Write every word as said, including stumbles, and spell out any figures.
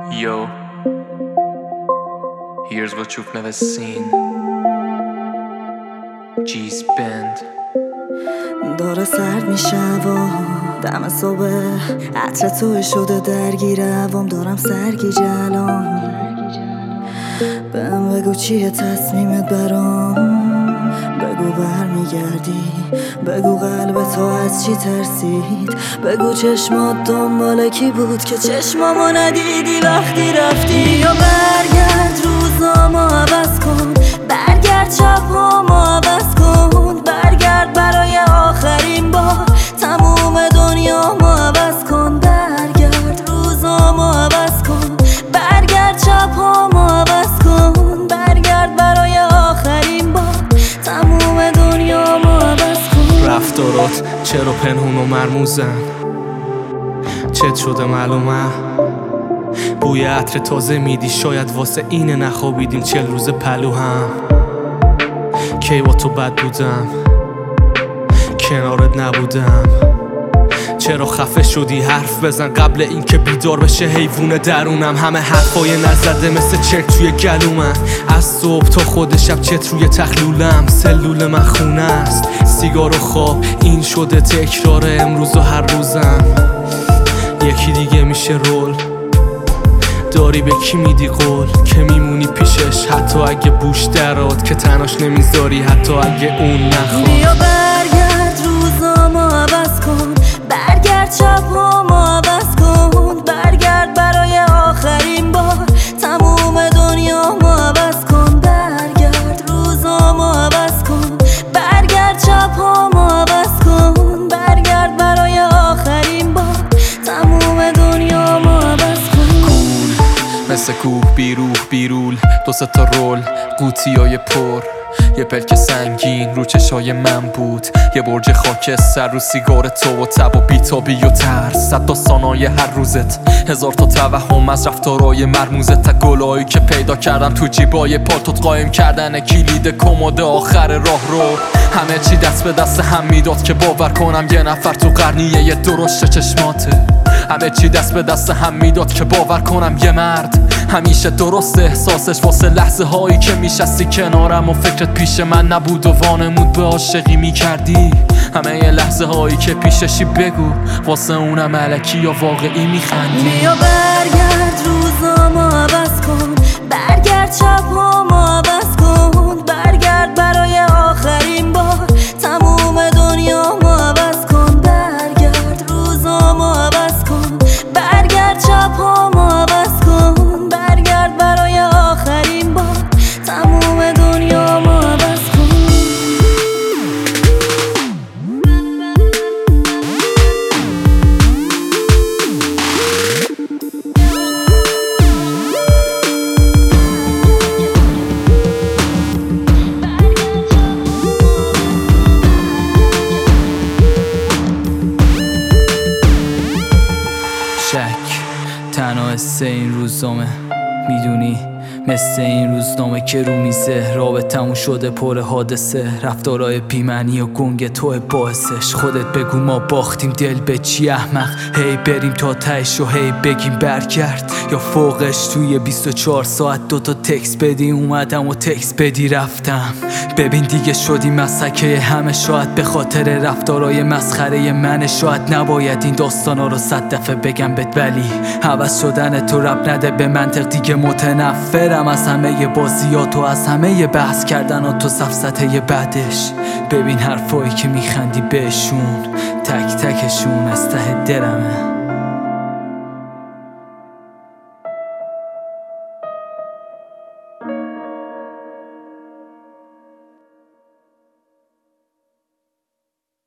Yo, here's what you've never seen. G's Band. داره سرد میشه و دم صبح عطر توی شده درگیر هوام، دارم سرگیجه بهم بگو چیه تصمیمت برام، بگو برمیگردی، بگو قلب تو از چی ترسید، بگو چشمات دنبال کی بود که چشمامو ندیدی وقتی رفتی. یا برگرد روزامو عوض کن، برگرد شبهامو عوض کن، برگرد برای آخرین بار تموم دنیامو عوض کن، برگرد روزامو عوض کن، برگرد شبهامو عوض کن، برگرد برای آخرین بار تموم دنیامو عوض کن. رفتارات چرا پنهون و مرموزن، چت شده معلومه، بوی عطر تازه میدی، شاید واسه اینه نخوابیدیم چل روز پلو هم. کی با تو بد بودم، کنارت نبودم، چرا خفه شدی حرف بزن قبل اینکه بیدار بشه حیوون درونم. همه حرفای نزده مثل چرک توی گلومن، از صبح تا خود شب چت روی تخلولم، سلول من خونه است، سیگار و خواب این شده تکرار امروز و هر روزم. یکی دیگه میشه رول، داری به کی میدی قول که میمونی پیشش، حتی اگه بوش درات که تناش نمیذاری، حتی اگه اون نخواد. بیا برگرد روزامو عوض کن، برگرد شبهامو عوض کن، برگرد برای آخرین بار تموم دنیامو عوض کن، برگرد روزامو عوض کن، برگرد شبهامو عوض کن، برگرد برای آخرین بار تموم دنیامو عوض کن. کول مثل کوه بیروح بیرول، دو سه تا رول قوطیای پر، یه پلک سنگین رو چشای من بود، یه برج خاکستر رو سیگار تو و تب و بیتابی و ترس، صد تا ثانیه هر روزت، هزار تا توهم از رفتارای مرموزت، تا گلایی که پیدا کردم تو جیبای پالتوت، قایم کردن کلید کمد آخر راه رو. همه چی دست به دست هم میداد که باور کنم یه نفر تو قرنیه یه درشت چشماته، همه چی دست به دست هم میداد که باور کنم یه مرد همیشه درست احساسش، واسه لحظه هایی که میشستی کنارم و فکرت پیش من نبود و وانمود به عاشقی میکردی. همه یه لحظه هایی که پیششی بگو واسه اونم الکی یا واقعی میخندی. بیا برگرد روزامو عوض کن، برگرد شبهامو عوض کن، برگرد برای آخرین بار تموم دنیامو عوض کن، برگرد روزامو عوض کن، برگرد شبهامو عوض کن، برگرد برای آخرین بار تموم دنیامو عوض کن. شک تنها حس این روزنامه، میدونی مثل این روزنامه که رو میزه، رابطمون شده پر حادثه، رفتارای بی‌معنی و گنگ توه باعثش. خودت بگو ما باختیم دل به چی احمق، هی بریم تا تهش و هی بگیم برگرد، یا فوقش توی بیست و چهار ساعت دوتا تکس بدی اومدم و تکس بدی رفتم. ببین دیگه شدی مسکه همه، شاید به خاطر رفتارای مسخره منه، شاید نباید این داستانا رو صد دفعه بگم بهت، ولی عوض شدن تو رب نده به منطق، دیگه متنفرم از همه بازیات و از همه بحث کردن و تو سفسطه بعدش. ببین حرفایی که میخندی بهشون تک تکشون از ته دلمه.